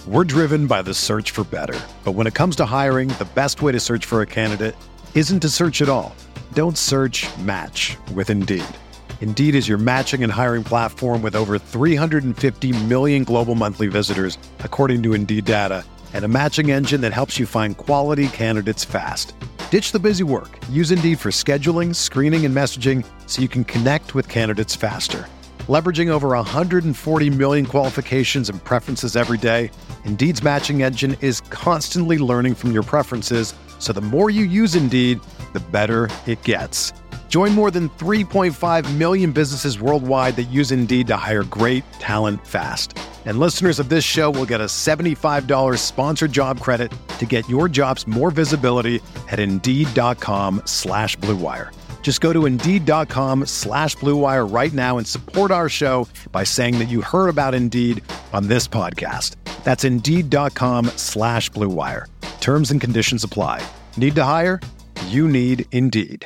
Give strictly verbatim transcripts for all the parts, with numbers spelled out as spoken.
We're driven by the search for better. But when it comes to hiring, the best way to search for a candidate isn't to search at all. Don't search, match with Indeed. Indeed is your matching and hiring platform with over three hundred fifty million global monthly visitors, according to Indeed data, and a matching engine that helps you find quality candidates fast. Ditch the busy work. Use Indeed for scheduling, screening, and messaging so you can connect with candidates faster. Leveraging over one hundred forty million qualifications and preferences every day, Indeed's matching engine is constantly learning from your preferences, so the more you use Indeed, the better it gets. Join more than three point five million businesses worldwide that use Indeed to hire great talent fast. And listeners of this show will get a seventy-five dollars sponsored job credit to get your jobs more visibility at Indeed.com slash Blue Wire. Just go to Indeed.com slash Blue Wire right now and support our show by saying that you heard about Indeed on this podcast. That's Indeed.com slash Blue Wire. Terms and conditions apply. Need to hire? You need Indeed.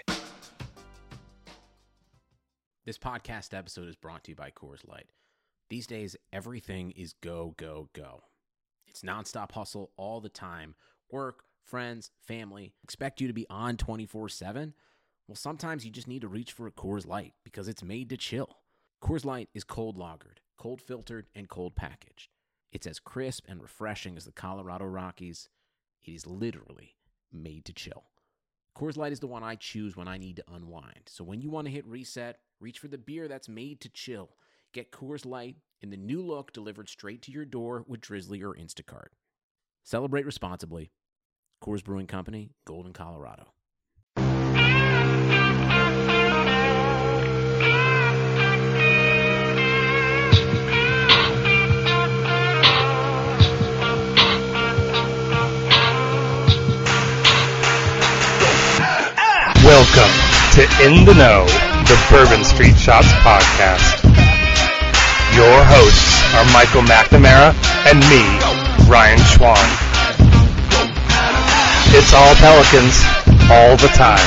This podcast episode is brought to you by Coors Light. These days, everything is go, go, go. It's nonstop hustle all the time. Work, friends, family, expect you to be on twenty-four seven. Well, sometimes you just need to reach for a Coors Light because it's made to chill. Coors Light is cold lagered, cold filtered, and cold packaged. It's as crisp and refreshing as the Colorado Rockies. It is literally made to chill. Coors Light is the one I choose when I need to unwind. So when you want to hit reset, reach for the beer that's made to chill. Get Coors Light in the new look delivered straight to your door with Drizzly or Instacart. Celebrate responsibly. Coors Brewing Company, Golden, Colorado. Welcome to In the Know, the Bourbon Street Shots podcast. Your hosts are Michael McNamara and me, Ryan Schwan. It's all Pelicans, all the time.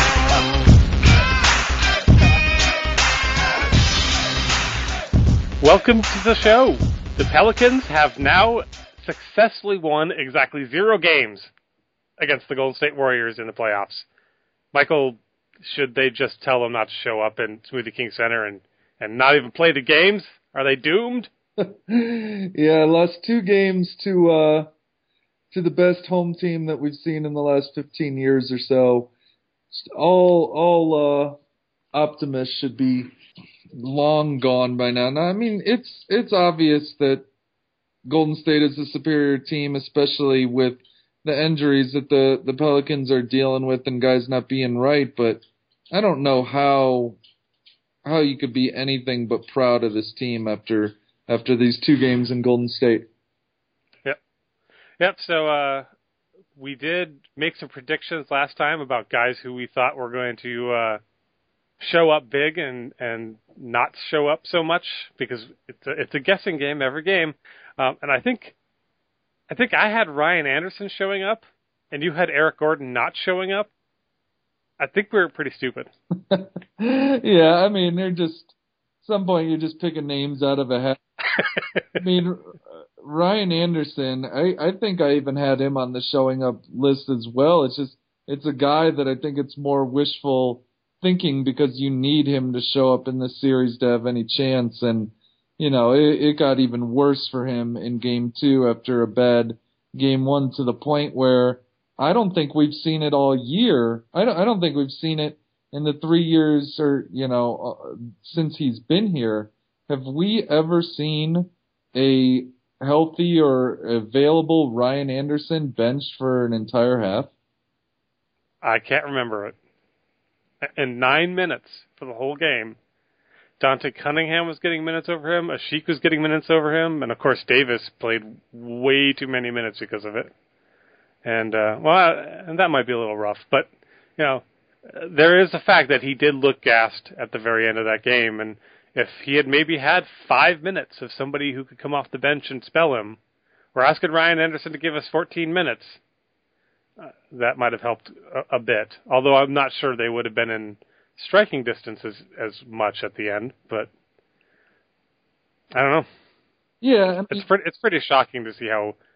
Welcome to the show. The Pelicans have now successfully won exactly zero games against the Golden State Warriors in the playoffs. Michael, should they just tell them not to show up in Smoothie King Center and, and not even play the games? Are they doomed? Yeah, lost two games to uh, to the best home team that we've seen in the last fifteen years or so. All all uh, optimists should be long gone by now. Now, I mean, it's it's obvious that Golden State is a superior team, especially with the injuries that the, the Pelicans are dealing with and guys not being right, but I don't know how how you could be anything but proud of this team after after these two games in Golden State. Yep. Yep, so uh, we did make some predictions last time about guys who we thought were going to uh, show up big and, and not show up so much because it's a, it's a guessing game every game. Um, and I think I think I had Ryan Anderson showing up, and you had Eric Gordon not showing up. I think we were pretty stupid. Yeah, I mean, they're just, at some point you're just picking names out of a hat. I mean, Ryan Anderson, I, I think I even had him on the showing up list as well. It's just, it's a guy that I think it's more wishful thinking because you need him to show up in this series to have any chance, and you know, it, it got even worse for him in game two after a bad game one to the point where I don't think we've seen it all year. I don't, I don't think we've seen it in the three years or, you know, uh, since he's been here. Have we ever seen a healthy or available Ryan Anderson benched for an entire half? I can't remember it. In nine minutes for the whole game, Dante Cunningham was getting minutes over him. Ashik was getting minutes over him. And, of course, Davis played way too many minutes because of it. And, uh, well, and that might be a little rough. But, you know, there is the fact that he did look gassed at the very end of that game. And if he had maybe had five minutes of somebody who could come off the bench and spell him, we're asking Ryan Anderson to give us fourteen minutes. Uh, that might have helped a, a bit. Although I'm not sure they would have been in striking distance as, as much at the end, but I don't know. Yeah, I mean, it's pretty, it's pretty shocking to see how,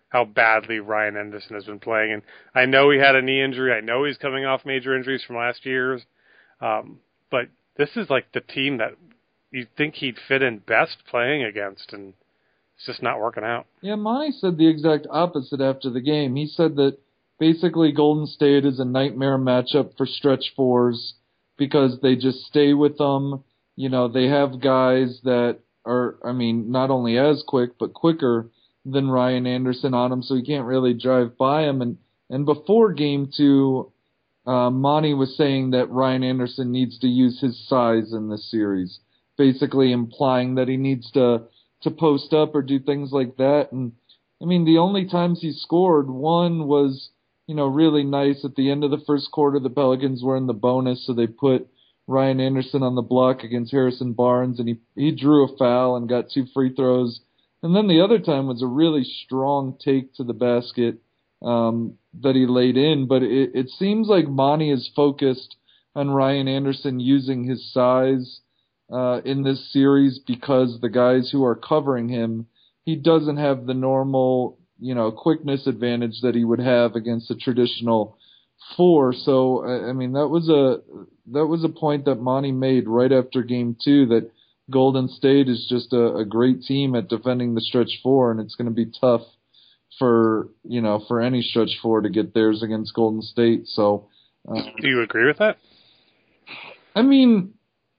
how badly Ryan Anderson has been playing. And I know he had a knee injury. I know he's coming off major injuries from last year's. Um, but this is like the team that you'd think he'd fit in best playing against, and it's just not working out. Yeah, Monty said the exact opposite after the game. He said that basically Golden State is a nightmare matchup for stretch fours because they just stay with them. You know, they have guys that are, I mean, not only as quick, but quicker than Ryan Anderson on him, so he can't really drive by him. And, and before game two, uh, Monty was saying that Ryan Anderson needs to use his size in this series, basically implying that he needs to, to post up or do things like that. And, I mean, the only times he scored, one was, you know, really nice at the end of the first quarter. The Pelicans were in the bonus, so they put Ryan Anderson on the block against Harrison Barnes, and he, he drew a foul and got two free throws. And then the other time was a really strong take to the basket um, that he laid in. But it, it seems like Monty is focused on Ryan Anderson using his size uh, in this series because the guys who are covering him, he doesn't have the normal, you know, quickness advantage that he would have against a traditional four. So, I mean, that was a that was a point that Monty made right after game two, that Golden State is just a, a great team at defending the stretch four, and it's going to be tough for, you know, for any stretch four to get theirs against Golden State. So, uh, do you agree with that? I mean,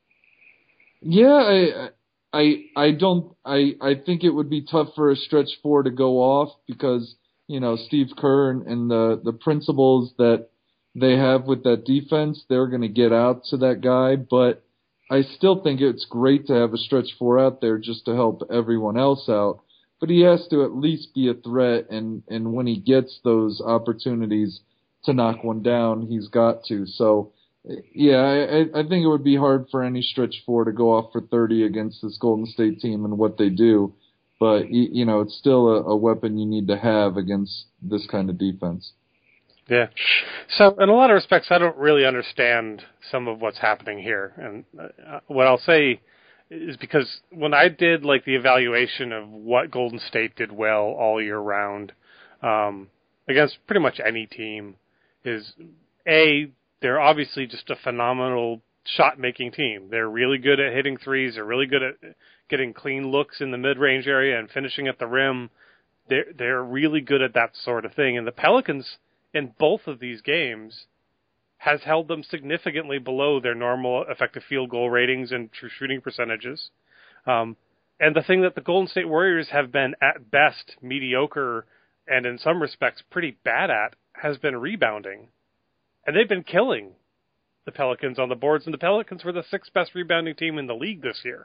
yeah, I, I, I don't, I, I think it would be tough for a stretch four to go off because, you know, Steve Kerr and, and the, the principles that they have with that defense, they're going to get out to that guy. But I still think it's great to have a stretch four out there just to help everyone else out. But he has to at least be a threat, and, and when he gets those opportunities to knock one down, he's got to. So, yeah, I, I think it would be hard for any stretch four to go off for thirty against this Golden State team and what they do. But, you know, it's still a, a weapon you need to have against this kind of defense. Yeah. So, in a lot of respects, I don't really understand some of what's happening here. And uh, what I'll say is because when I did, like, the evaluation of what Golden State did well all year round um, against pretty much any team is, A, they're obviously just a phenomenal shot-making team. They're really good at hitting threes. They're really good at getting clean looks in the mid-range area and finishing at the rim. They're, they're really good at that sort of thing. And the Pelicans, in both of these games, has held them significantly below their normal effective field goal ratings and true shooting percentages. Um, and the thing that the Golden State Warriors have been, at best, mediocre and in some respects pretty bad at, has been rebounding. And they've been killing the Pelicans on the boards, and the Pelicans were the sixth best rebounding team in the league this year.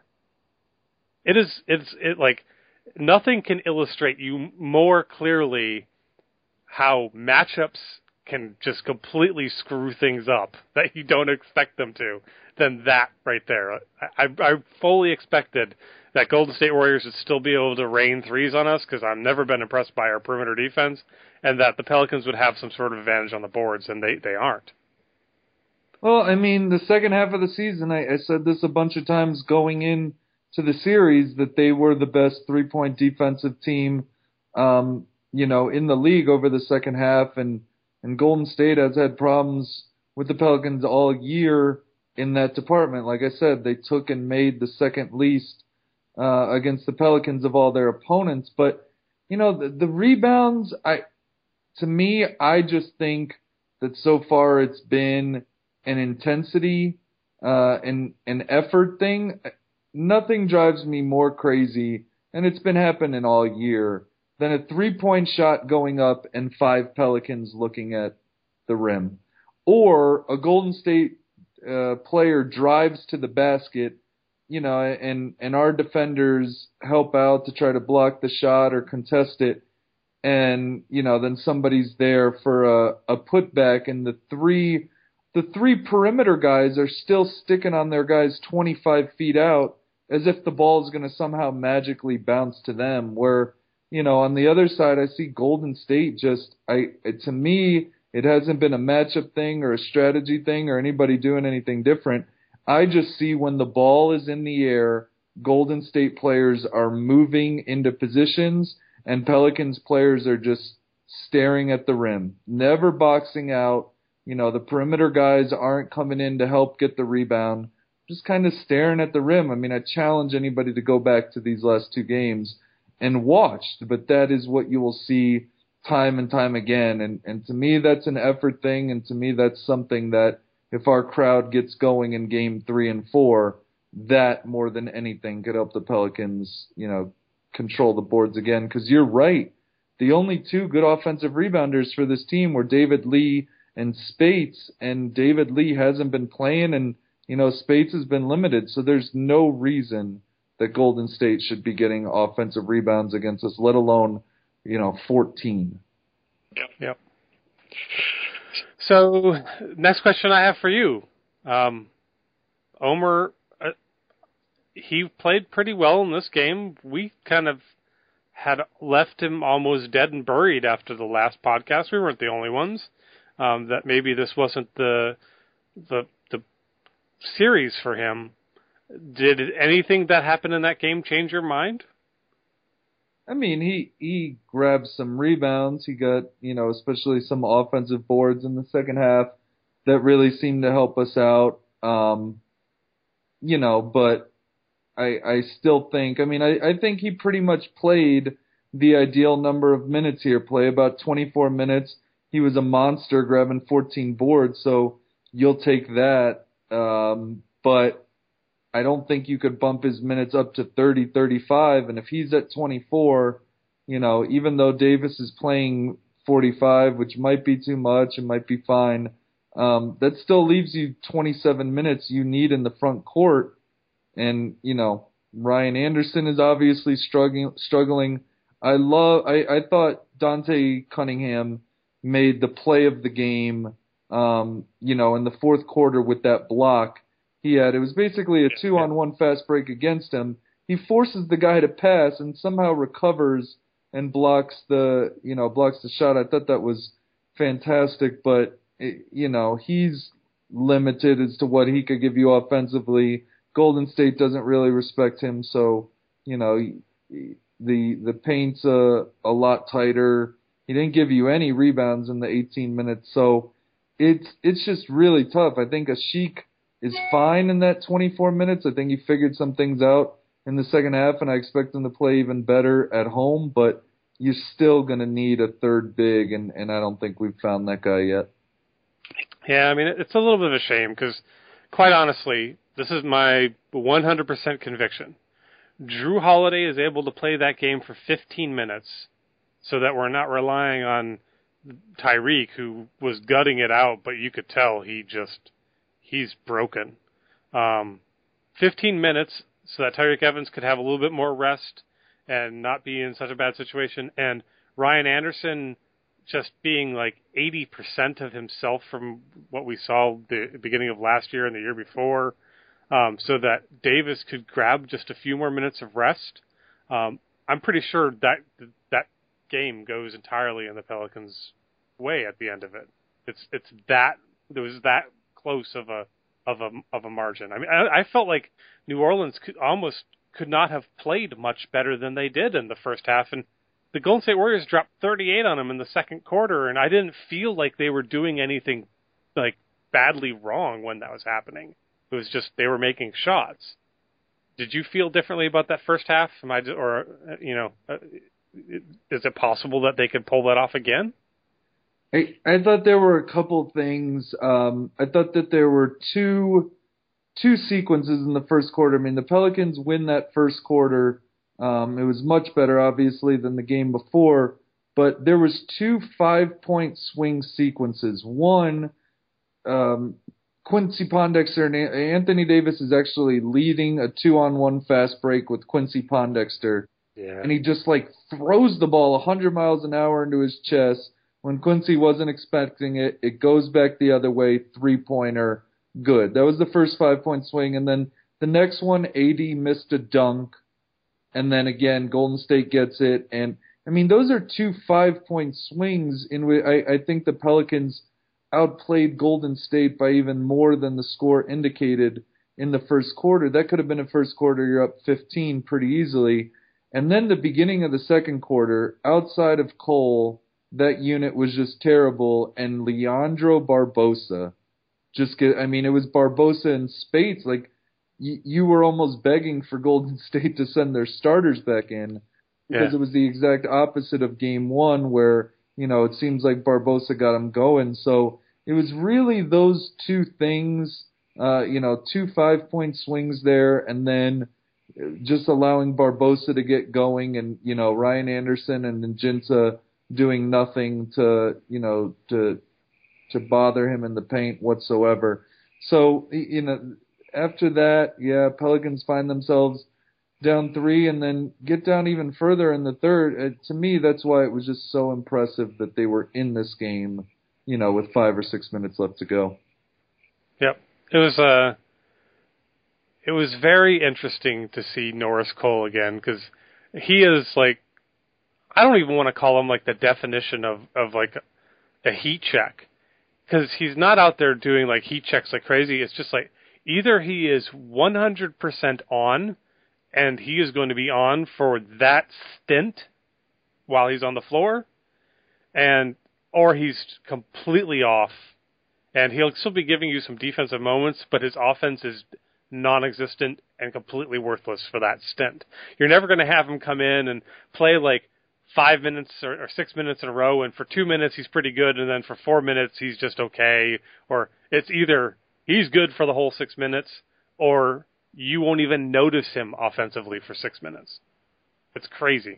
It is, it's, it like, nothing can illustrate you more clearly how matchups can just completely screw things up that you don't expect them to than that right there. I, I fully expected that Golden State Warriors would still be able to rain threes on us because I've never been impressed by our perimeter defense, and that the Pelicans would have some sort of advantage on the boards, and they, they aren't. Well, I mean, the second half of the season, I, I said this a bunch of times going in to the series, that they were the best three-point defensive team, um, you know, in the league over the second half, and, and Golden State has had problems with the Pelicans all year in that department. Like I said, they took and made the second least uh, against the Pelicans of all their opponents. But, you know, the, the rebounds, I, to me, I just think that so far it's been an intensity uh, and an effort thing. Nothing drives me more crazy, and it's been happening all year, than a three-point shot going up and five Pelicans looking at the rim. Or a Golden State uh, player drives to the basket, you know, and, and our defenders help out to try to block the shot or contest it, and, you know, then somebody's there for a, a putback, and the three the three perimeter guys are still sticking on their guys twenty-five feet out as if the ball is going to somehow magically bounce to them, where, you know, on the other side, I see Golden State just, I to me, it hasn't been a matchup thing or a strategy thing or anybody doing anything different. I just see when the ball is in the air, Golden State players are moving into positions and Pelicans players are just staring at the rim, never boxing out. You know, the perimeter guys aren't coming in to help get the rebound, just kind of staring at the rim. I mean, I challenge anybody to go back to these last two games and watch, but that is what you will see time and time again. And, and to me, that's an effort thing, and to me, that's something that if our crowd gets going in game three and four, that more than anything could help the Pelicans, you know, control the boards again. Because you're right. The only two good offensive rebounders for this team were David Lee and Spates, and David Lee hasn't been playing, and, you know, Spates has been limited. So there's no reason that Golden State should be getting offensive rebounds against us, let alone, you know, fourteen. Yep. Yep. So, next question I have for you. Um, Omer, uh, he played pretty well in this game. We kind of had left him almost dead and buried after the last podcast. We weren't the only ones. Um, that maybe this wasn't the the the series for him. Did anything that happened in that game change your mind? I mean, he, he grabbed some rebounds. He got, you know, especially some offensive boards in the second half that really seemed to help us out. Um, you know, but I I still think, I mean, I, I think he pretty much played the ideal number of minutes here, play about twenty-four minutes. He was a monster grabbing fourteen boards, so you'll take that. Um, but I don't think you could bump his minutes up to thirty, thirty-five, and if he's at twenty-four, you know, even though Davis is playing forty-five, which might be too much and might be fine, um, that still leaves you twenty-seven minutes you need in the front court. And, you know, Ryan Anderson is obviously struggling. struggling. I love, I, I thought Dante Cunningham made the play of the game, um, you know, in the fourth quarter with that block he had. It was basically a two-on-one fast break against him. He forces the guy to pass and somehow recovers and blocks the, you know, blocks the shot. I thought that was fantastic, but, it, you know, he's limited as to what he could give you offensively. Golden State doesn't really respect him, so, you know, the the paint's a, a lot tighter. He didn't give you any rebounds in the eighteen minutes, so it's it's just really tough. I think Asik is fine in that twenty-four minutes. I think he figured some things out in the second half, and I expect him to play even better at home, but you're still going to need a third big, and, and I don't think we've found that guy yet. Yeah, I mean, it's a little bit of a shame because, quite honestly, this is my one hundred percent conviction. Drew Holiday is able to play that game for fifteen minutes so that we're not relying on Tyreek, who was gutting it out, but you could tell he just... he's broken. Um, fifteen minutes so that Tyreek Evans could have a little bit more rest and not be in such a bad situation. And Ryan Anderson just being like eighty percent of himself from what we saw the beginning of last year and the year before, um, so that Davis could grab just a few more minutes of rest. Um, I'm pretty sure that that game goes entirely in the Pelicans' way at the end of it. It's it's that there was that close of a of a of a margin. I mean, I, I felt like New Orleans could almost could not have played much better than they did in the first half, and the Golden State Warriors dropped thirty-eight on them in the second quarter, and I didn't feel like they were doing anything like badly wrong when that was happening. It was just they were making shots. Did you feel differently about that first half? Am I, or you know, is it possible that they could pull that off again? I, I thought there were a couple things. Um, I thought that there were two two sequences in the first quarter. I mean, the Pelicans win that first quarter. Um, it was much better, obviously, than the game before. But there was two five-point swing sequences. One, um, Quincy Pondexter and Anthony Davis is actually leading a two-on-one fast break with Quincy Pondexter. Yeah. And he just, like, throws the ball one hundred miles an hour into his chest. When Quincy wasn't expecting it, it goes back the other way, three-pointer, good. That was the first five-point swing. And then the next one, A D missed a dunk. And then again, Golden State gets it. And, I mean, those are two five-point swings in which I, I think the Pelicans outplayed Golden State by even more than the score indicated in the first quarter. That could have been a first quarter, you're up fifteen pretty easily. And then the beginning of the second quarter, outside of Cole, that unit was just terrible. And Leandro Barbosa, just get, I mean, it was Barbosa and Spates. Like, y- you were almost begging for Golden State to send their starters back in because yeah. it was the exact opposite of game one where, you know, it seems like Barbosa got him going. So it was really those two things, uh, you know, two five-point swings there, and then just allowing Barbosa to get going, and, you know, Ryan Anderson and Njinta doing nothing to, you know, to to bother him in the paint whatsoever. So, you know, after that, yeah, Pelicans find themselves down three and then get down even further in the third. Uh, to me, that's why it was just so impressive that they were in this game, you know, with five or six minutes left to go. Yep. It was uh, it was very interesting to see Norris Cole again, because he is like, I don't even want to call him like the definition of, of like a, a heat check, because he's not out there doing like heat checks like crazy. It's just like either he is one hundred percent on, and he is going to be on for that stint while he's on the floor, and or he's completely off, and he'll still be giving you some defensive moments, but his offense is non-existent and completely worthless for that stint. You're never going to have him come in and play like five minutes or, or six minutes in a row, and for two minutes he's pretty good, and then for four minutes he's just okay, or it's either he's good for the whole six minutes, or you won't even notice him offensively for six minutes. It's crazy.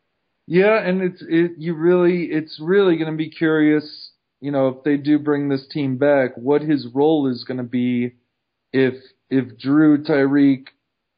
Yeah, and it's it you really it's really going to be curious, you know, if they do bring this team back, what his role is going to be if if Drew, Tyreek,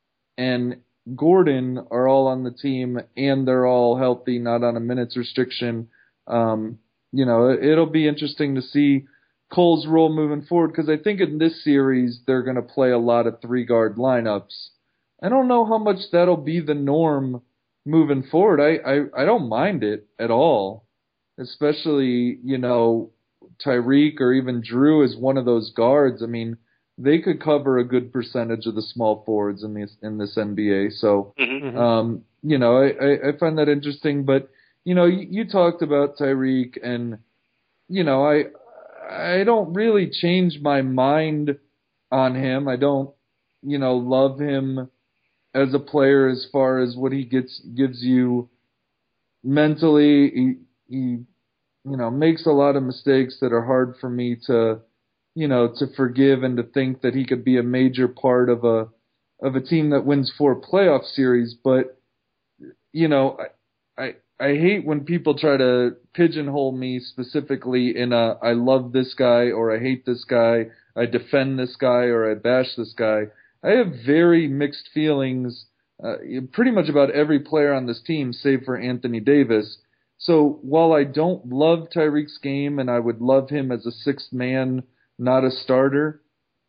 and Gordon are all on the team and they're all healthy, not on a minutes restriction. Um, you know, it'll be interesting to see Cole's role moving forward, because I think in this series they're going to play a lot of three-guard lineups. I don't know how much that'll be the norm moving forward. I, I, I don't mind it at all, especially, you know, Tyreek or even Drew as one of those guards. I mean, they could cover a good percentage of the small forwards in this in this N B A. So, mm-hmm. um, you know, I, I, I find that interesting. But, you know, you, you talked about Tyreek, and, you know, I I don't really change my mind on him. I don't, you know, love him as a player as far as what he gets gives you mentally. He, he you know, makes a lot of mistakes that are hard for me to, you know, to forgive, and to think that he could be a major part of a of a team that wins four playoff series. But, you know, I I, I hate when people try to pigeonhole me specifically in a I love this guy or I hate this guy, I defend this guy or I bash this guy. I have very mixed feelings uh, pretty much about every player on this team, save for Anthony Davis. So while I don't love Tyreek's game and I would love him as a sixth man, not a starter,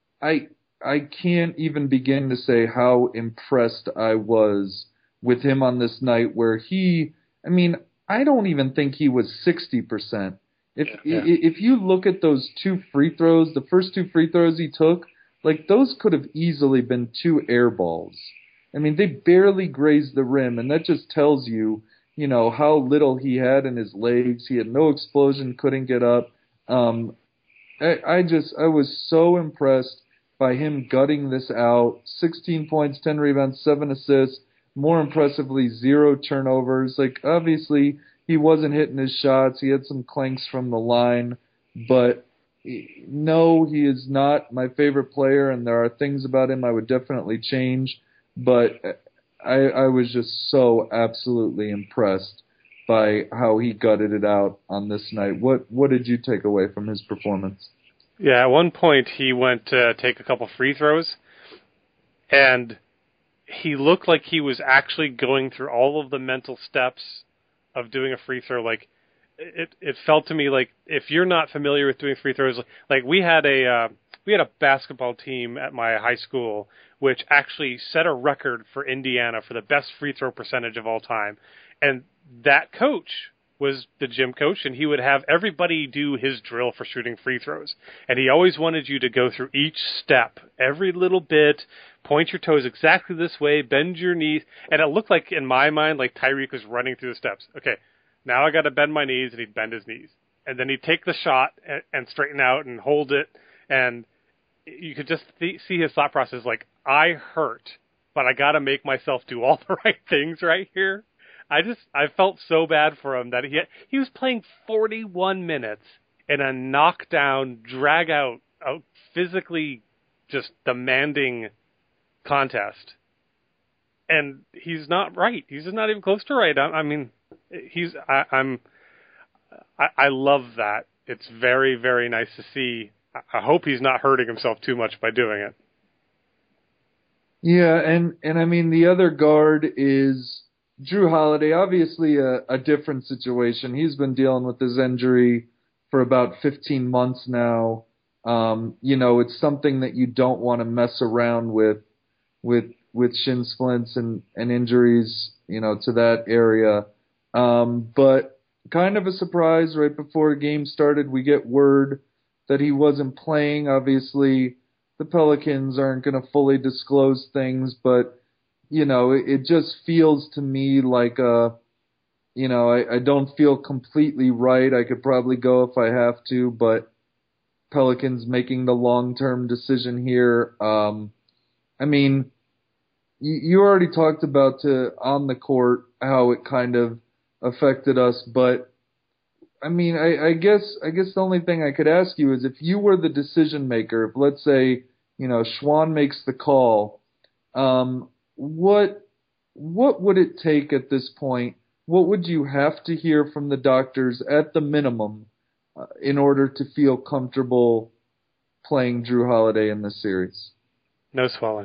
I I can't even begin to say how impressed I was with him on this night, where he, I mean, I don't even think he was sixty percent. If yeah. if you look at those two free throws, the first two free throws he took, like, those could have easily been two air balls. I mean, they barely grazed the rim, and that just tells you, you know, how little he had in his legs. He had no explosion, couldn't get up. Um, I, I just, I was so impressed by him gutting this out. sixteen points, ten rebounds, seven assists. More impressively, zero turnovers. Like, obviously, he wasn't hitting his shots. He had some clanks from the line. But, no, he is not my favorite player, and there are things about him I would definitely change. But I, I was just so absolutely impressed by how he gutted it out on this night. What what did you take away from his performance? Yeah, at one point he went to take a couple free throws, and he looked like he was actually going through all of the mental steps of doing a free throw. Like, it it felt to me like, if you're not familiar with doing free throws, like we had a uh, we had a basketball team at my high school which actually set a record for Indiana for the best free throw percentage of all time, and that coach was the gym coach, and he would have everybody do his drill for shooting free throws. And he always wanted you to go through each step, every little bit, point your toes exactly this way, bend your knees. And it looked like, in my mind, like Tyreek was running through the steps. Okay, now I got to bend my knees, and he'd bend his knees. And then he'd take the shot and, and straighten out and hold it. And you could just th- see his thought process like, I hurt, but I got to make myself do all the right things right here. I just, I felt so bad for him that he had, he was playing forty-one minutes in a knockdown, drag out, out physically just demanding contest. And he's not right. He's just not even close to right. I, I mean, he's, I, I'm, I, I love that. It's very, very nice to see. I, I hope he's not hurting himself too much by doing it. Yeah. And, and I mean, the other guard is Jrue Holiday, obviously a, a different situation. He's been dealing with his injury for about fifteen months now. Um, you know, it's something that you don't want to mess around with, with, with shin splints and, and injuries, you know, to that area. Um, but kind of a surprise right before the game started, we get word that he wasn't playing. Obviously, the Pelicans aren't going to fully disclose things, but you know, it, it just feels to me like, uh, you know, I, I don't feel completely right. I could probably go if I have to, but Pelicans making the long-term decision here. Um, I mean, you, you already talked about to, on the court how it kind of affected us, but I mean, I, I guess I guess the only thing I could ask you is if you were the decision maker, if let's say, you know, Schwan makes the call, um, What what would it take at this point? What would you have to hear from the doctors at the minimum uh, in order to feel comfortable playing Jrue Holiday in this series? No swelling.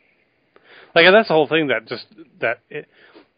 Like, and that's the whole thing that just that it,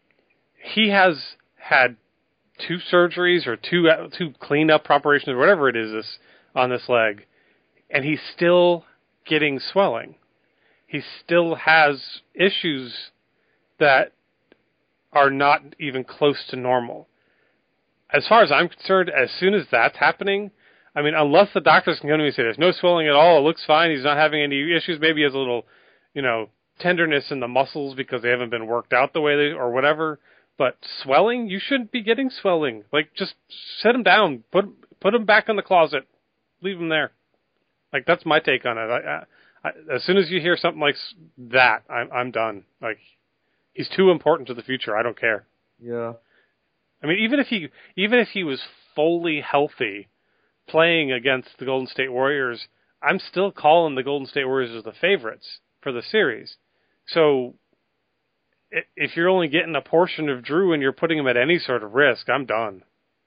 he has had two surgeries or two two cleanup operations or whatever it is this, on this leg, and he's still getting swelling. He still has issues that are not even close to normal. As far as I'm concerned, as soon as that's happening, I mean, unless the doctors can come to me and say there's no swelling at all, it looks fine, he's not having any issues, maybe he has a little, you know, tenderness in the muscles because they haven't been worked out the way they, or whatever, but swelling, you shouldn't be getting swelling. Like, just set him down, put put him back in the closet, leave him there. Like, that's my take on it. I, I, As soon as you hear something like that, I'm I'm done. Like, he's too important to the future. I don't care. Yeah. I mean, even if he even if he was fully healthy, playing against the Golden State Warriors, I'm still calling the Golden State Warriors as the favorites for the series. So, if you're only getting a portion of Jrue and you're putting him at any sort of risk, I'm done.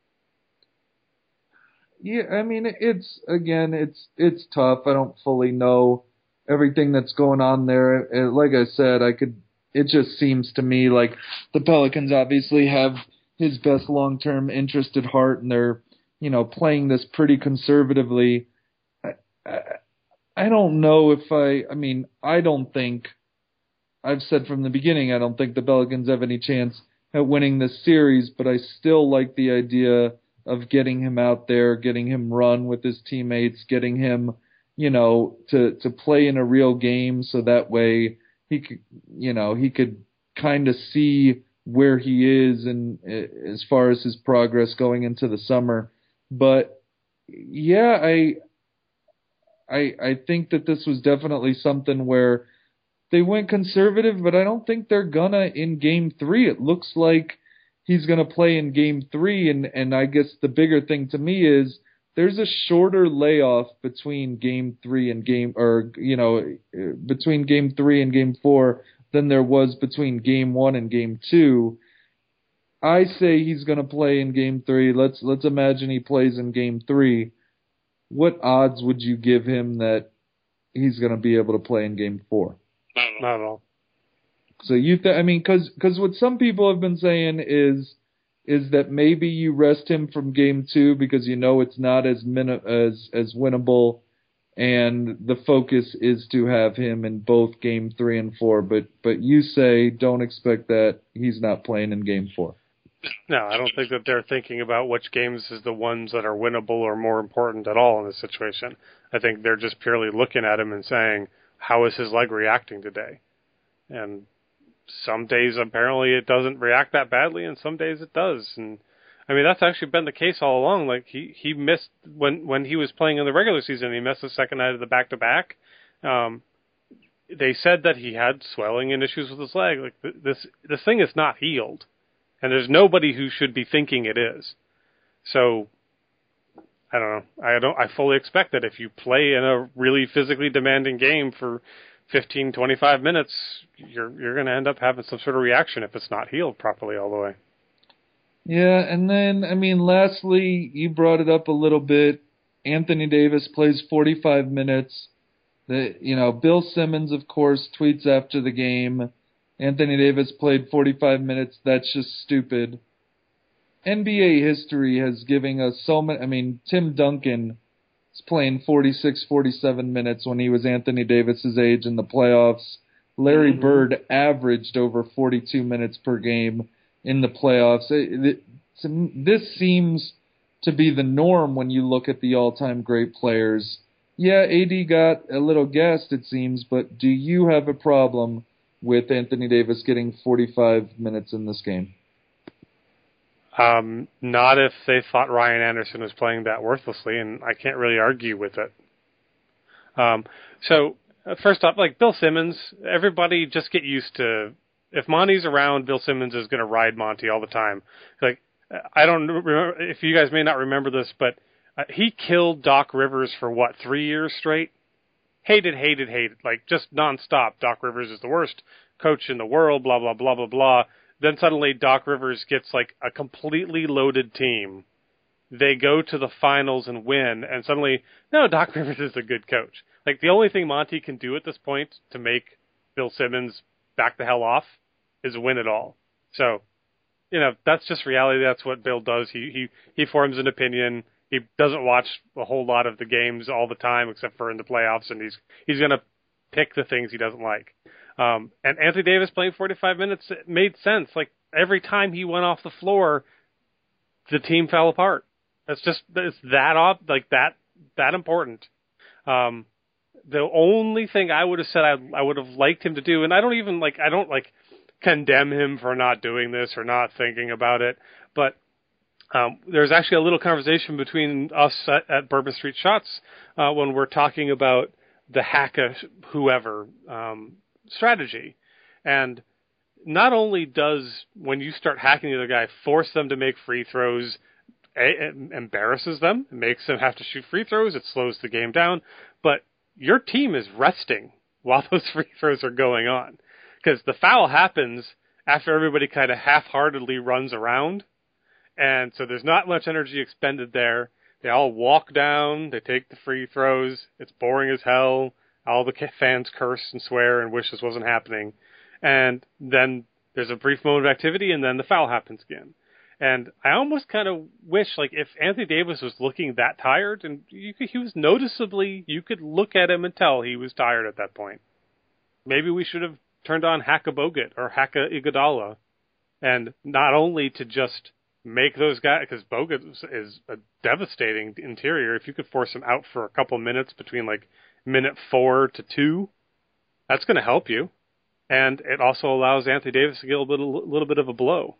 Yeah, I mean, it's again, it's it's tough. I don't fully know everything that's going on there. Like I said, I could. It just seems to me like the Pelicans obviously have his best long-term interest at heart, and they're, you know, playing this pretty conservatively. I, I, I don't know if I. I mean, I don't think. I've said from the beginning, I don't think the Pelicans have any chance at winning this series, but I still like the idea of getting him out there, getting him run with his teammates, getting him, you know, to, to play in a real game so that way he could, you know, he could kind of see where he is and as far as his progress going into the summer. But yeah, I, I, I think that this was definitely something where they went conservative, but I don't think they're gonna in game three. It looks like he's gonna play in game three, and, and I guess the bigger thing to me is there's a shorter layoff between game three and game, or, you know, between game three and game four than there was between game one and game two. I say he's gonna play in game three. Let's, let's imagine he plays in game three. What odds would you give him that he's gonna be able to play in game four? Not at all. So you, th- I mean, because because what some people have been saying is is that maybe you rest him from game two because you know it's not as min- as as winnable, and the focus is to have him in both game three and four. But but you say don't expect that he's not playing in game four. No, I don't think that they're thinking about which games is the ones that are winnable or more important at all in this situation. I think they're just purely looking at him and saying, how is his leg reacting today? And some days apparently it doesn't react that badly, and some days it does. And I mean, that's actually been the case all along. Like he, he missed when when he was playing in the regular season, he missed the second night of the back to back. Um, they said that he had swelling and issues with his leg. Like this this thing is not healed, and there's nobody who should be thinking it is. So I don't know. I don't. I fully expect that if you play in a really physically demanding game for fifteen, twenty-five minutes, you're you're going to end up having some sort of reaction if it's not healed properly all the way. Yeah, and then, I mean, lastly, you brought it up a little bit. Anthony Davis plays forty-five minutes. The, you know, Bill Simmons, of course, tweets after the game, Anthony Davis played forty-five minutes. That's just stupid. N B A history has given us so many. I mean, Tim Duncan was playing forty-six, forty-seven minutes when he was Anthony Davis's age in the playoffs. Larry mm-hmm. Bird averaged over forty-two minutes per game in the playoffs. It, it, this seems to be the norm when you look at the all-time great players. Yeah, A D got a little gassed, it seems, but do you have a problem with Anthony Davis getting forty-five minutes in this game? Um, not if they thought Ryan Anderson was playing that worthlessly, and I can't really argue with it. Um, so, uh, first off, like Bill Simmons, everybody just get used to, if Monty's around, Bill Simmons is going to ride Monty all the time. Like, I don't remember, if you guys may not remember this, but uh, he killed Doc Rivers for what, three years straight? Hated, hated, hated, like just nonstop. Doc Rivers is the worst coach in the world, blah, blah, blah, blah, blah. Then suddenly Doc Rivers gets like a completely loaded team. They go to the finals and win, and suddenly, no, Doc Rivers is a good coach. Like the only thing Monty can do at this point to make Bill Simmons back the hell off is win it all. So, you know, that's just reality. That's what Bill does. He he he forms an opinion. He doesn't watch a whole lot of the games all the time, except for in the playoffs, and he's he's going to pick the things he doesn't like. Um, and Anthony Davis playing forty-five minutes, it made sense. Like every time he went off the floor, the team fell apart. That's just it's that off, like that that important. Um, the only thing I would have said I I would have liked him to do, and I don't even like I don't like condemn him for not doing this or not thinking about it, but um, there's actually a little conversation between us at, at Bourbon Street Shots uh, when we're talking about the hack of whoever. Um, strategy. And not only does, when you start hacking the other guy, force them to make free throws, it embarrasses them, it makes them have to shoot free throws, it slows the game down, but your team is resting while those free throws are going on. Because the foul happens after everybody kind of half-heartedly runs around, and so there's not much energy expended there. They all walk down, they take the free throws, it's boring as hell. All the fans curse and swear and wish this wasn't happening. And then there's a brief moment of activity, and then the foul happens again. And I almost kind of wish, like, if Anthony Davis was looking that tired, and you could, he was noticeably, you could look at him and tell he was tired at that point. Maybe we should have turned on Haka Bogut or Haka Iguodala. And not only to just make those guys, because Bogut is a devastating interior. If you could force him out for a couple minutes between, like, minute four to two, that's going to help you. And it also allows Anthony Davis to get a little bit, a little bit of a blow.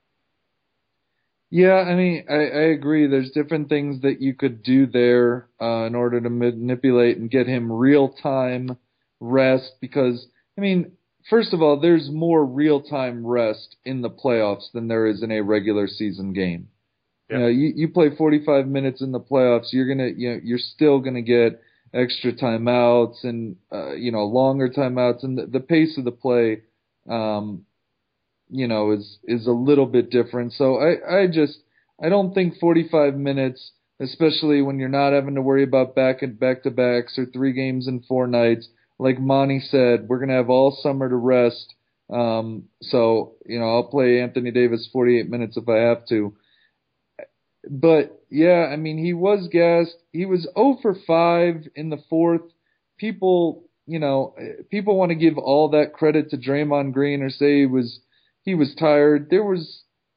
Yeah, I mean, I, I agree. There's different things that you could do there uh, in order to manipulate and get him real-time rest because, I mean, first of all, there's more real-time rest in the playoffs than there is in a regular season game. Yep. You know, you, you play forty-five minutes in the playoffs, you're gonna, you know, you're still gonna get extra timeouts and, uh, you know, longer timeouts, and the, the pace of the play, um, you know, is, is a little bit different. So I, I just, I don't think forty-five minutes, especially when you're not having to worry about back and back to backs or three games in four nights. Like Monty said, we're going to have all summer to rest. Um, so, you know, I'll play Anthony Davis forty-eight minutes if I have to. But, yeah, I mean, he was gassed. He was zero for five in the fourth. People, you know, people want to give all that credit to Draymond Green or say he was he was tired. There was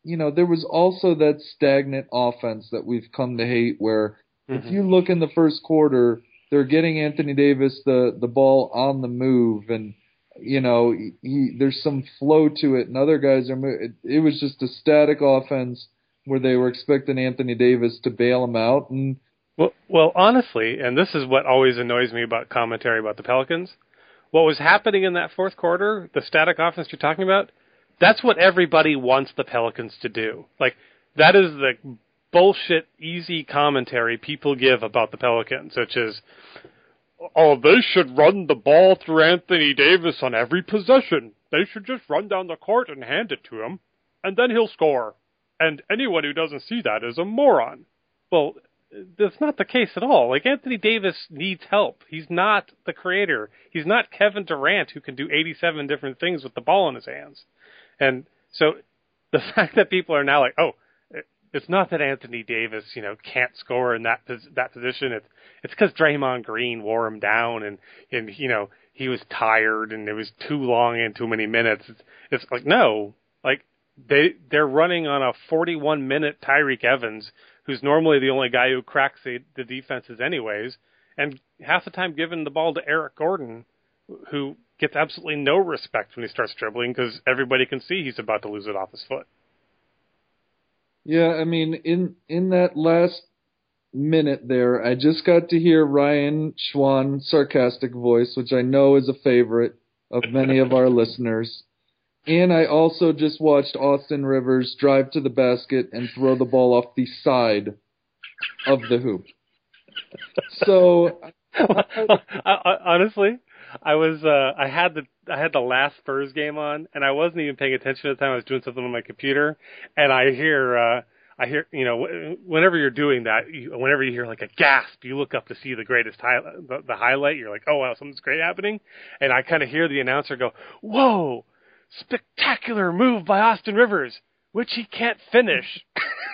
you know, there was also that stagnant offense that we've come to hate where mm-hmm. if you look in the first quarter, they're getting Anthony Davis the, the ball on the move, and, you know, he, there's some flow to it, and other guys are it, it was just a static offense where they were expecting Anthony Davis to bail him out. And well, well, honestly, and this is what always annoys me about commentary about the Pelicans, what was happening in that fourth quarter, the static offense you're talking about, that's what everybody wants the Pelicans to do. Like, that is the bullshit, easy commentary people give about the Pelicans, such as, oh, they should run the ball through Anthony Davis on every possession. They should just run down the court and hand it to him, and then he'll score. And anyone who doesn't see that is a moron. Well, that's not the case at all. Like, Anthony Davis needs help. He's not the creator. He's not Kevin Durant, who can do eighty-seven different things with the ball in his hands. And so the fact that people are now like, oh, it's not that Anthony Davis, you know, can't score in that that position. It's it's because Draymond Green wore him down, and, and you know, he was tired, and it was too long and too many minutes. It's, it's like, no, like, they, they're running on a forty-one minute Tyreke Evans, who's normally the only guy who cracks the, the defenses anyways, and half the time giving the ball to Eric Gordon, who gets absolutely no respect when he starts dribbling because everybody can see he's about to lose it off his foot. Yeah, I mean, in in that last minute there, I just got to hear Ryan Schwann's sarcastic voice, which I know is a favorite of many of our listeners. And I also just watched Austin Rivers drive to the basket and throw the ball off the side of the hoop. So, I, I, honestly, I was uh, I had the I had the last Spurs game on, and I wasn't even paying attention at the time. I was doing something on my computer, and I hear uh, I hear you know whenever you're doing that, you, whenever you hear like a gasp, you look up to see the greatest highlight, the, the highlight. You're like, oh wow, something's great happening, and I kind of hear the announcer go, whoa. Spectacular move by Austin Rivers, which he can't finish.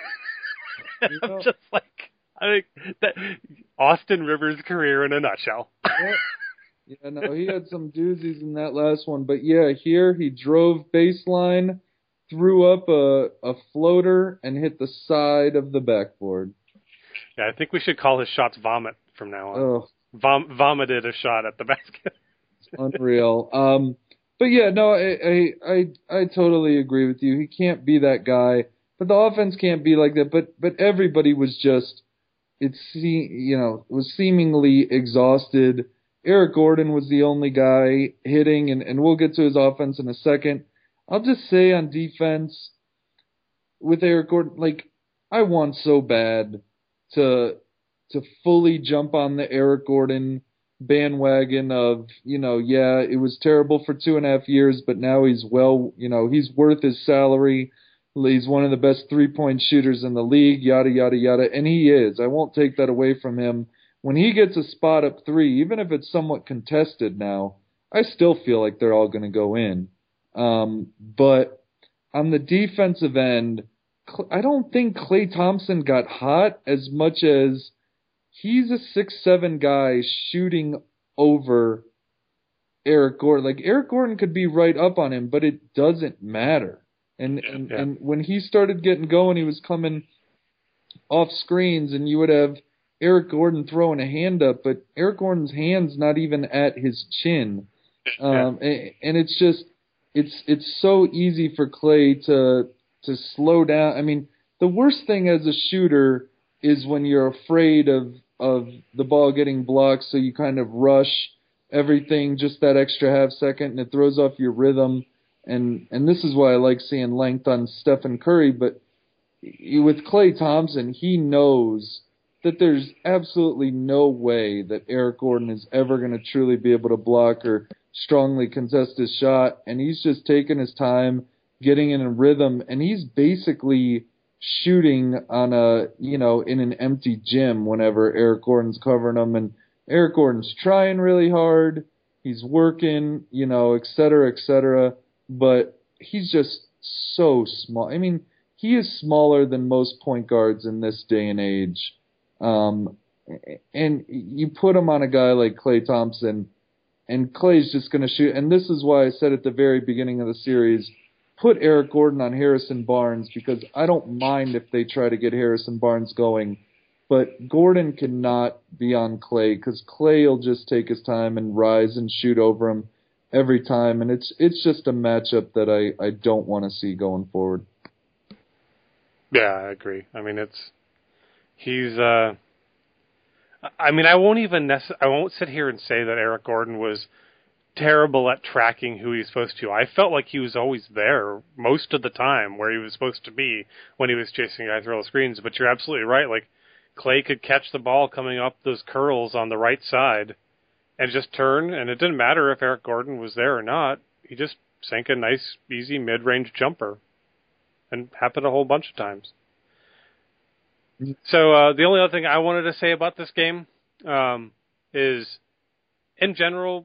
And I'm just like, I think that Austin Rivers' career in a nutshell. Yeah. yeah, no, he had some doozies in that last one, but yeah, here he drove baseline, threw up a a floater, and hit the side of the backboard. Yeah, I think we should call his shots vomit from now on. Oh. Vom- vomited a shot at the basket. Unreal. Um. But yeah, no, I, I I I totally agree with you. He can't be that guy, but the offense can't be like that. But but everybody was just, it's you know was seemingly exhausted. Eric Gordon was the only guy hitting, and, and we'll get to his offense in a second. I'll just say on defense with Eric Gordon, like I want so bad to to fully jump on the Eric Gordon bandwagon of, you know, yeah, it was terrible for two and a half years, but now he's well, you know, he's worth his salary. He's one of the best three-point shooters in the league, yada, yada, yada, and he is. I won't take that away from him. When he gets a spot up three, even if it's somewhat contested now, I still feel like they're all going to go in. Um, but on the defensive end, I don't think Klay Thompson got hot as much as he's a six seven guy shooting over Eric Gordon. Like, Eric Gordon could be right up on him, but it doesn't matter. And and, yeah. and when he started getting going, he was coming off screens, and you would have Eric Gordon throwing a hand up, but Eric Gordon's hand's not even at his chin. Um, yeah. and, and it's just, it's it's so easy for Klay to to slow down. I mean, the worst thing as a shooter is when you're afraid of, of the ball getting blocked, so you kind of rush everything just that extra half second, and it throws off your rhythm. And and this is why I like seeing length on Stephen Curry. But with Klay Thompson, he knows that there's absolutely no way that Eric Gordon is ever going to truly be able to block or strongly contest his shot. And he's just taking his time, getting in a rhythm, and he's basically shooting on a, you know, in an empty gym whenever Eric Gordon's covering him. And Eric Gordon's trying really hard. He's working, you know, et cetera, et cetera. But he's just so small. I mean, he is smaller than most point guards in this day and age. Um, and you put him on a guy like Klay Thompson, and Klay's just going to shoot. And this is why I said at the very beginning of the series, put Eric Gordon on Harrison Barnes because I don't mind if they try to get Harrison Barnes going, but Gordon cannot be on Klay because Klay will just take his time and rise and shoot over him every time, and it's it's just a matchup that I, I don't want to see going forward. Yeah, I agree. I mean, it's he's. Uh, I mean, I won't even necess- I won't sit here and say that Eric Gordon was terrible at tracking who he's supposed to. I felt like he was always there most of the time where he was supposed to be when he was chasing guys through the screens. But you're absolutely right. Like Klay could catch the ball coming up those curls on the right side and just turn, and it didn't matter if Eric Gordon was there or not. He just sank a nice, easy mid-range jumper, and happened a whole bunch of times. So uh, the only other thing I wanted to say about this game um, is, in general,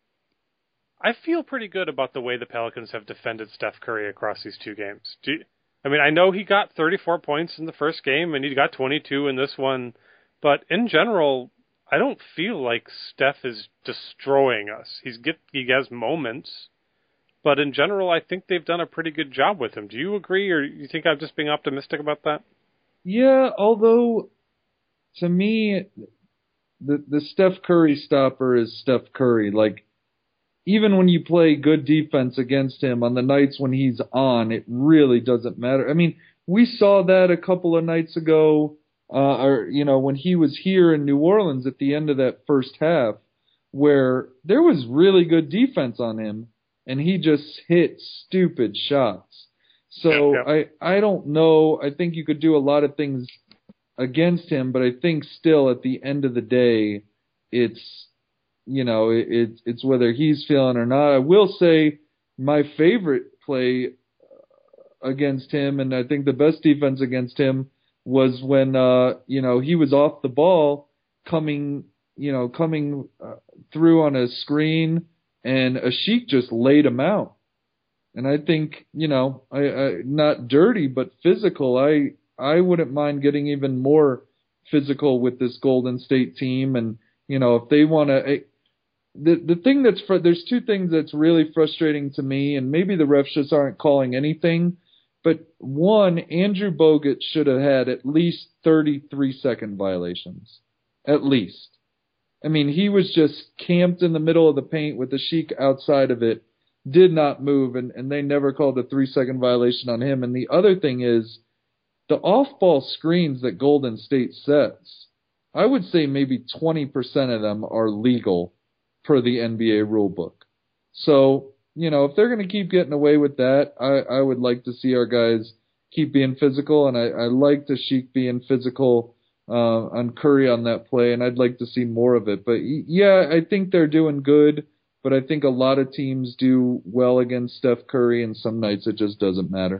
I feel pretty good about the way the Pelicans have defended Steph Curry across these two games. Do you, I mean, I know he got thirty-four points in the first game, and he got twenty-two in this one, but in general, I don't feel like Steph is destroying us. He's get he has moments, but in general, I think they've done a pretty good job with him. Do you agree, or you think I'm just being optimistic about that? Yeah, although to me, the the Steph Curry stopper is Steph Curry. Like, even when you play good defense against him on the nights when he's on, it really doesn't matter. I mean, we saw that a couple of nights ago. Uh, or, you know, when he was here in New Orleans at the end of that first half, where there was really good defense on him, and he just hit stupid shots. So yeah, yeah. I, I don't know. I think you could do a lot of things against him, but I think still at the end of the day, it's, you know, it, it, it's whether he's feeling or not. I will say my favorite play against him, and I think the best defense against him, was when, uh, you know, he was off the ball coming, you know, coming uh, through on a screen, and Asik just laid him out. And I think, you know, I, I not dirty, but physical. I I wouldn't mind getting even more physical with this Golden State team. And, you know, if they want to, the the thing that's, fr- there's two things that's really frustrating to me, and maybe the refs just aren't calling anything. But one, Andrew Bogut should have had at least thirty-three second violations. At least. I mean, he was just camped in the middle of the paint with the Asik outside of it, did not move, and, and they never called a three second violation on him. And the other thing is, the off-ball screens that Golden State sets, I would say maybe twenty percent of them are legal per the N B A rulebook. So, you know, if they're going to keep getting away with that, I, I would like to see our guys keep being physical, and I, I liked Asik being physical uh, on Curry on that play, and I'd like to see more of it. But, yeah, I think they're doing good, but I think a lot of teams do well against Steph Curry, and some nights it just doesn't matter.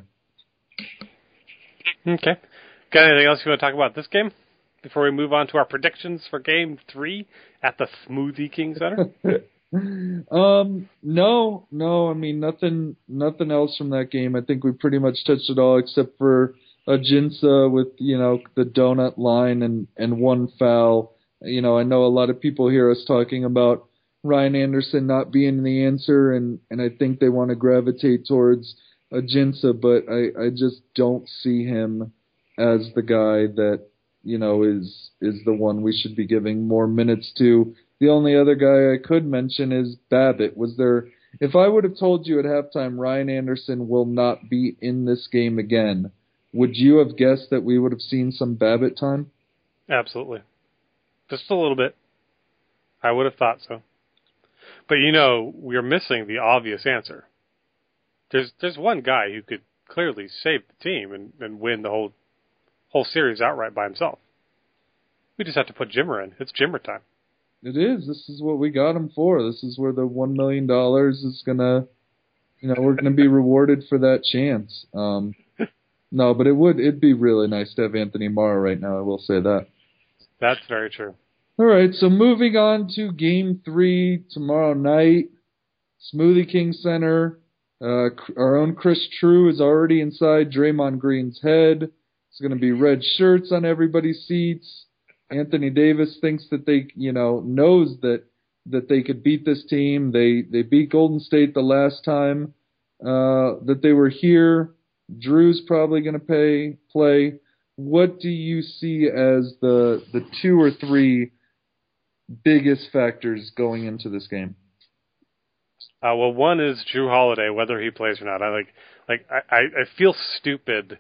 Okay. Got anything else you want to talk about this game before we move on to our predictions for Game three at the Smoothie King Center? um, no, no. I mean, nothing, nothing else from that game. I think we pretty much touched it all, except for Ajinça with, you know, the donut line and and one foul. You know, I know a lot of people hear us talking about Ryan Anderson not being the answer, and and I think they want to gravitate towards Ajinça, but I I just don't see him as the guy that, you know, is is the one we should be giving more minutes to. The only other guy I could mention is Babbitt. Was there, if I would have told you at halftime Ryan Anderson will not be in this game again, would you have guessed that we would have seen some Babbitt time? Absolutely. Just a little bit. I would have thought so. But, you know, we're missing the obvious answer. There's there's one guy who could clearly save the team and, and win the whole whole series outright by himself. We just have to put Jimmer in. It's Jimmer time. It is. This is what we got him for. This is where the one million dollars is going to, you know, we're going to be rewarded for that chance. Um, no, but it would, it'd be really nice to have Anthony Morrow right now. I will say that. That's very true. All right. So moving on to game three tomorrow night, Smoothie King Center. Uh, our own Chris True is already inside Draymond Green's head. It's going to be red shirts on everybody's seats. Anthony Davis thinks that they, you know, knows that that they could beat this team. They they beat Golden State the last time. uh, that they were here. Drew's probably going to pay play. What do you see as the the two or three biggest factors going into this game? Uh, well, one is Drew Holiday, whether he plays or not. I like, like I, I feel stupid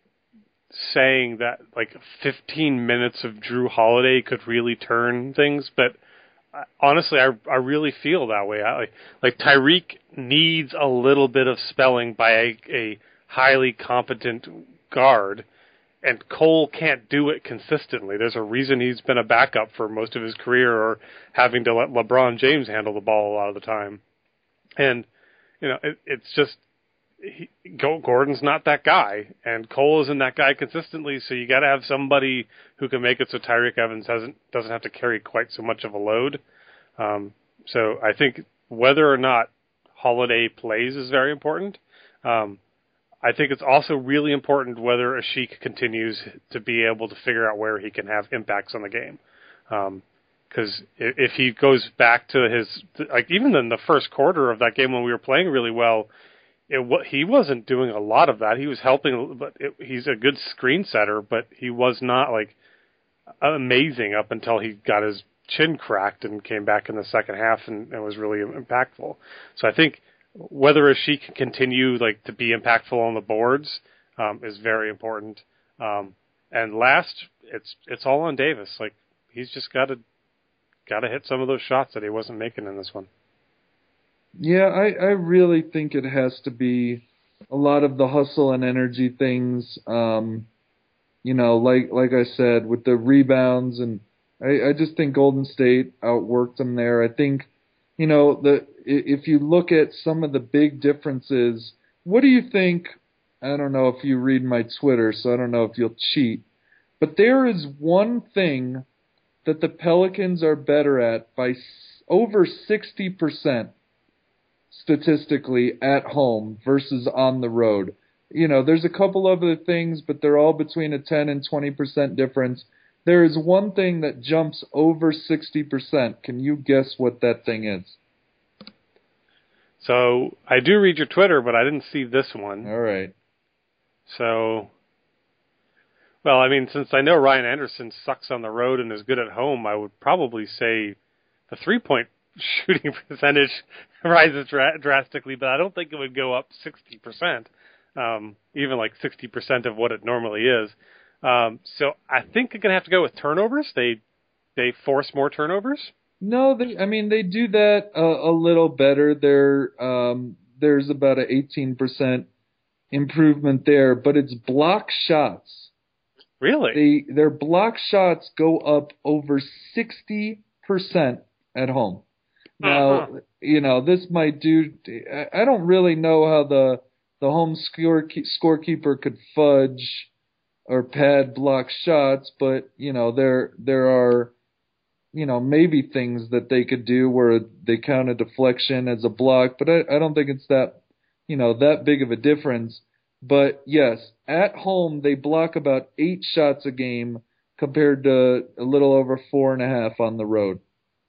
saying that like fifteen minutes of Drew Holiday could really turn things, but I, honestly, I I really feel that way. I, like like Tyreek needs a little bit of spelling by a, a highly competent guard, and Cole can't do it consistently. There's a reason he's been a backup for most of his career, or having to let LeBron James handle the ball a lot of the time. And, you know, it, it's just, he, Gordon's not that guy, and Cole isn't that guy consistently, so you got to have somebody who can make it so Tyreek Evans hasn't, doesn't have to carry quite so much of a load. Um, so I think whether or not Holiday plays is very important. Um, I think it's also really important whether Asik continues to be able to figure out where he can have impacts on the game. Um, Because if he goes back to his, like even in the first quarter of that game when we were playing really well, it, he wasn't doing a lot of that. He was helping, but it, he's a good screen setter, but he was not like amazing up until he got his chin cracked and came back in the second half and, and was really impactful. So I think whether Asik can continue like to be impactful on the boards um, is very important. Um, and last, it's it's all on Davis. Like he's just got to. Got to hit some of those shots that he wasn't making in this one. Yeah, I, I really think it has to be a lot of the hustle and energy things. Um, you know, like like I said, with the rebounds, and I, I just think Golden State outworked them there. I think, you know, the if you look at some of the big differences, what do you think? I don't know if you read my Twitter, so I don't know if you'll cheat, but there is one thing that the Pelicans are better at by over sixty percent statistically at home versus on the road. You know, there's a couple other things, but they're all between a ten and twenty percent difference. There is one thing that jumps over sixty percent. Can you guess what that thing is? So I do read your Twitter, but I didn't see this one. All right. So... Well, I mean, since I know Ryan Anderson sucks on the road and is good at home, I would probably say the three-point shooting percentage rises dra- drastically, but I don't think it would go up sixty percent, um, even like sixty percent of what it normally is. Um, so I think I'm going to have to go with turnovers. They they force more turnovers? No, they, I mean, they do that a, a little better. There, um, there's about an eighteen percent improvement there, but it's block shots. Really? They, their block shots go up over sixty percent at home. Now, uh-huh. you know, this might do, I don't really know how the the home score, scorekeeper could fudge or pad block shots, but, you know, there there are, you know, maybe things that they could do where they count a deflection as a block, but I, I don't think it's that, you know, that big of a difference. But yes, at home they block about eight shots a game compared to a little over four and a half on the road.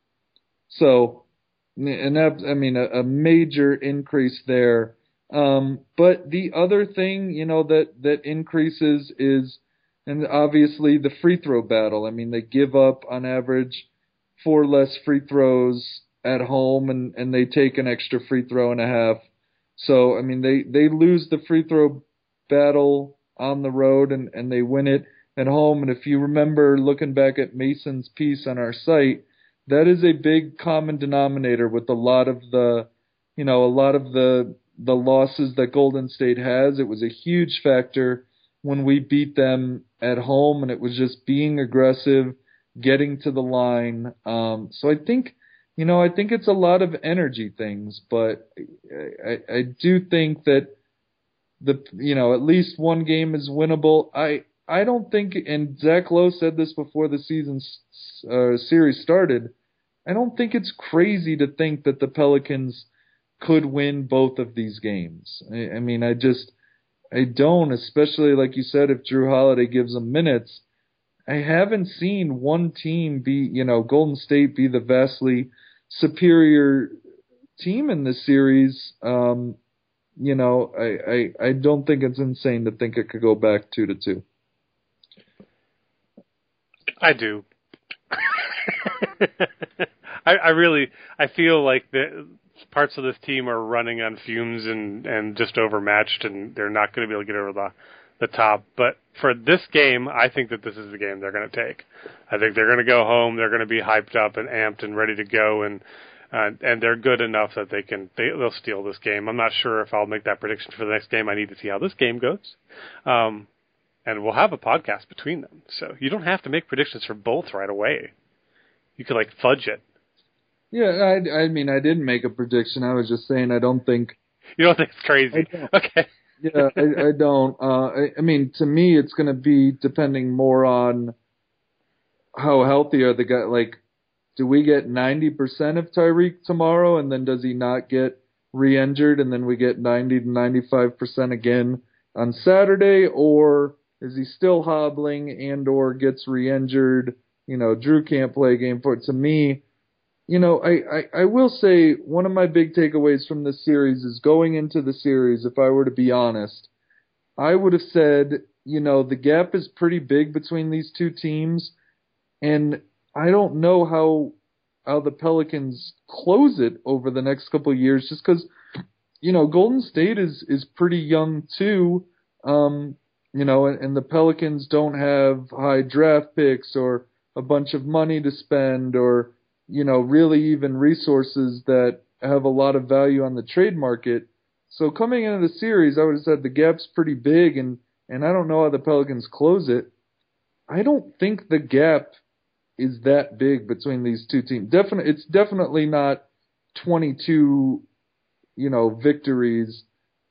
So, and that, I mean, a, a major increase there. Um, but the other thing, you know, that, that increases is, and obviously the free throw battle. I mean, they give up on average four less free throws at home, and, and they take an extra free throw and a half. So, I mean, they, they lose the free throw battle on the road, and, and they win it at home. And if you remember looking back at Mason's piece on our site, that is a big common denominator with a lot of the, you know, a lot of the the losses that Golden State has. It was a huge factor when we beat them at home, and it was just being aggressive, getting to the line. Um, so I think, you know, I think it's a lot of energy things, but I, I do think that the, you know, at least one game is winnable. I, I don't think, and Zach Lowe said this before the season uh, series started, I don't think it's crazy to think that the Pelicans could win both of these games. I, I mean, I just, I don't, especially like you said, if Drew Holiday gives them minutes. I haven't seen one team be, you know, Golden State be the vastly superior team in this series, um, you know, I, I, I don't think it's insane to think it could go back two to two. I do. I, I really, I feel like the parts of this team are running on fumes and, and just overmatched, and they're not going to be able to get over the the top. But for this game, I think that this is the game they're going to take. I think they're going to go home. They're going to be hyped up and amped and ready to go, and uh, and they're good enough that they can they, they'll steal this game. I'm not sure if I'll make that prediction for the next game. I need to see how this game goes. Um, and we'll have a podcast between them, so you don't have to make predictions for both right away. You could like fudge it. Yeah, I, I mean, I didn't make a prediction. I was just saying I don't think. You don't think it's crazy? Okay. yeah, I, I don't. Uh, I, I mean, to me, it's going to be depending more on how healthy are the guys. Like, do we get ninety percent of Tyreek tomorrow, and then does he not get re-injured, and then we get ninety to ninety-five percent again on Saturday, or is he still hobbling and or gets re-injured? You know, Drew can't play game four. To me, you know, I, I, I will say one of my big takeaways from this series is going into the series, if I were to be honest, I would have said, you know, the gap is pretty big between these two teams, and I don't know how how the Pelicans close it over the next couple of years, just because, you know, Golden State is, is pretty young too, um, you know, and, and the Pelicans don't have high draft picks or a bunch of money to spend or, you know, really even resources that have a lot of value on the trade market. So coming into the series, I would have said the gap's pretty big, and, and I don't know how the Pelicans close it. I don't think the gap is that big between these two teams. Definitely, it's definitely not twenty-two, you know, victories,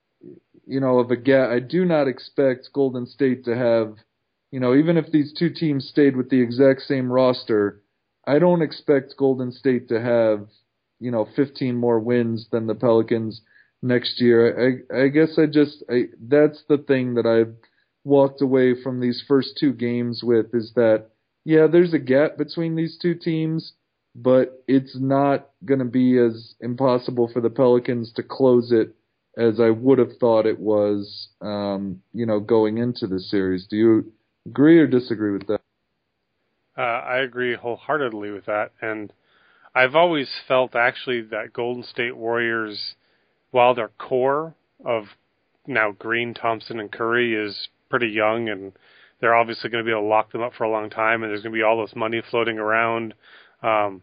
you know, of a gap. I do not expect Golden State to have, you know, even if these two teams stayed with the exact same roster, I don't expect Golden State to have, you know, fifteen more wins than the Pelicans next year. I, I guess I just, I, that's the thing that I've walked away from these first two games with, is that, yeah, there's a gap between these two teams, but it's not going to be as impossible for the Pelicans to close it as I would have thought it was, um, you know, going into the series. Do you agree or disagree with that? Uh, I agree wholeheartedly with that, and I've always felt actually that Golden State Warriors, while their core of now Green, Thompson, and Curry is pretty young, and they're obviously going to be able to lock them up for a long time, and there's going to be all this money floating around. Um,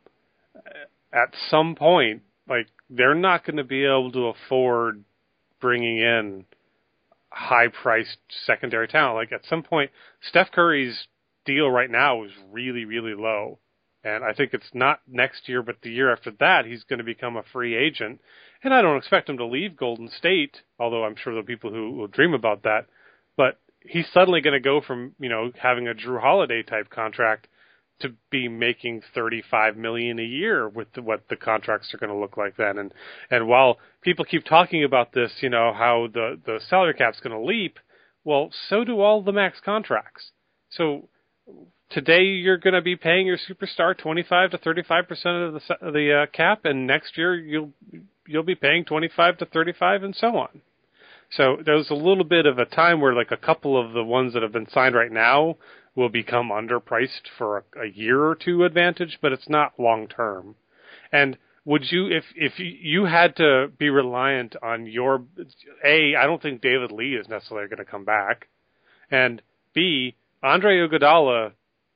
at some point, like, they're not going to be able to afford bringing in high-priced secondary talent. Like, at some point, Steph Curry's deal right now is really, really low. And I think it's not next year, but the year after that, he's going to become a free agent. And I don't expect him to leave Golden State, although I'm sure there are people who will dream about that. But he's suddenly going to go from, you know, having a Drew Holiday type contract to be making thirty-five million dollars a year with the, what the contracts are going to look like then. And and while people keep talking about this, you know, how the, the salary cap's going to leap, well, so do all the max contracts. So today you're going to be paying your superstar twenty-five to thirty-five percent of the, of the uh, cap, and next year you'll you'll be paying twenty-five to thirty-five and so on. So there's a little bit of a time where like a couple of the ones that have been signed right now will become underpriced for a, a year or two advantage, but it's not long term. And would you, if if you had to be reliant on your, A, I don't think David Lee is necessarily going to come back, and B, Andre Iguodala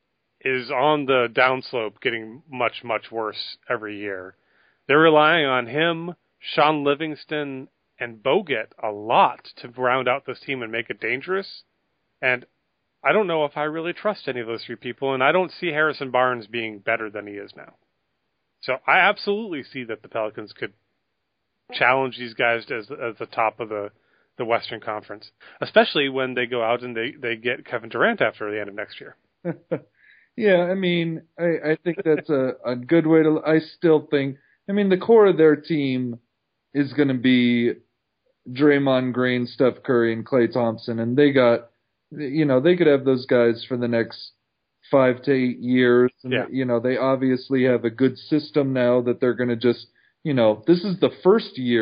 is on the downslope, getting much, much worse every year. They're relying on him, Sean Livingston, and Bogut a lot to round out this team and make it dangerous. And I don't know if I really trust any of those three people, and I don't see Harrison Barnes being better than he is now. So I absolutely see that the Pelicans could challenge these guys as, as the top of the, the Western Conference, especially when they go out and they, they get Kevin Durant after the end of next year. Yeah, I mean, I, I think that's a, a good way to – I still think – I mean, the core of their team is going to be Draymond Green, Steph Curry, and Klay Thompson, and they got – you know, they could have those guys for the next five to eight years. And, yeah. you know, they obviously have a good system now that they're going to just, you know, this is the first year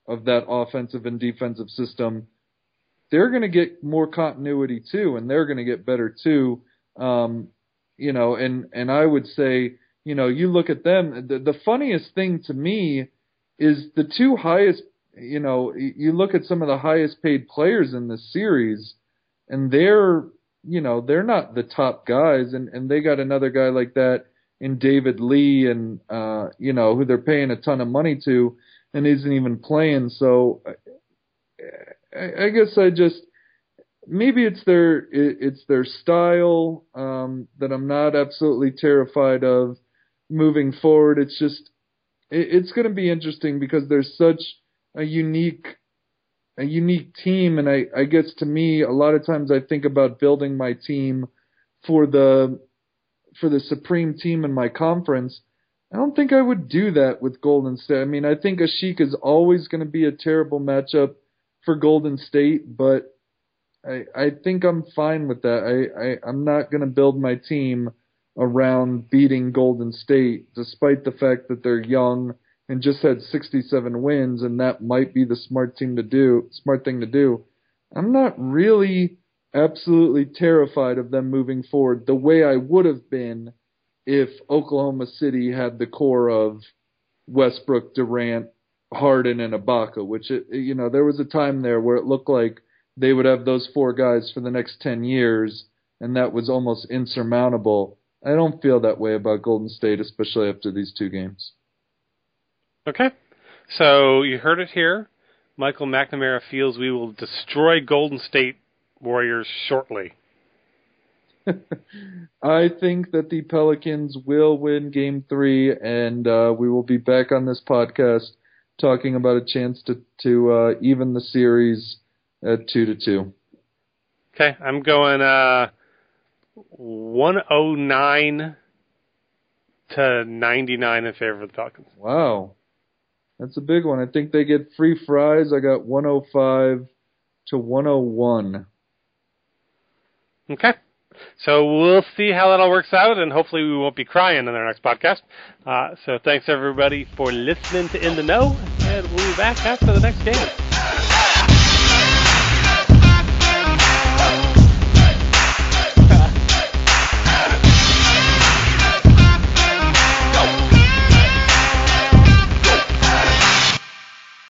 of that offensive and defensive system, they're going to get more continuity too, and they're going to get better too. Um, you know, and, and I would say, you know, you look at them, the, the funniest thing to me is the two highest, you know, you look at some of the highest paid players in this series, and they're, you know, they're not the top guys, and, and they got another guy like that in David Lee, and, uh, you know, who they're paying a ton of money to, and isn't even playing. So I, I guess I just, maybe it's their, it's their style, um, that I'm not absolutely terrified of moving forward. It's just, it, it's going to be interesting because there's such a unique, a unique team. And I, I guess to me, a lot of times I think about building my team for the, for the supreme team in my conference. I don't think I would do that with Golden State. I mean, I think Asik is always going to be a terrible matchup for Golden State, but I, I think I'm fine with that. I, I, I'm not going to build my team around beating Golden State, despite the fact that they're young and just had sixty-seven wins, and that might be the smart team to do, smart thing to do. I'm not really absolutely terrified of them moving forward the way I would have been if Oklahoma City had the core of Westbrook, Durant, Harden, and Ibaka, which, it, you know, there was a time there where it looked like they would have those four guys for the next ten years, and that was almost insurmountable. I don't feel that way about Golden State, especially after these two games. Okay. So you heard it here. Michael McNamara feels we will destroy Golden State Warriors shortly. I think that the Pelicans will win Game Three, and uh, we will be back on this podcast talking about a chance to to uh, even the series at two to two. Okay, I'm going uh, one oh nine to ninety-nine in favor of the Pelicans. Wow, that's a big one. I think they get free fries. I got one oh five to one oh one. Okay. So we'll see how that all works out, and hopefully we won't be crying in our next podcast. Uh, so thanks, everybody, for listening to In the Know, and we'll be back after the next game.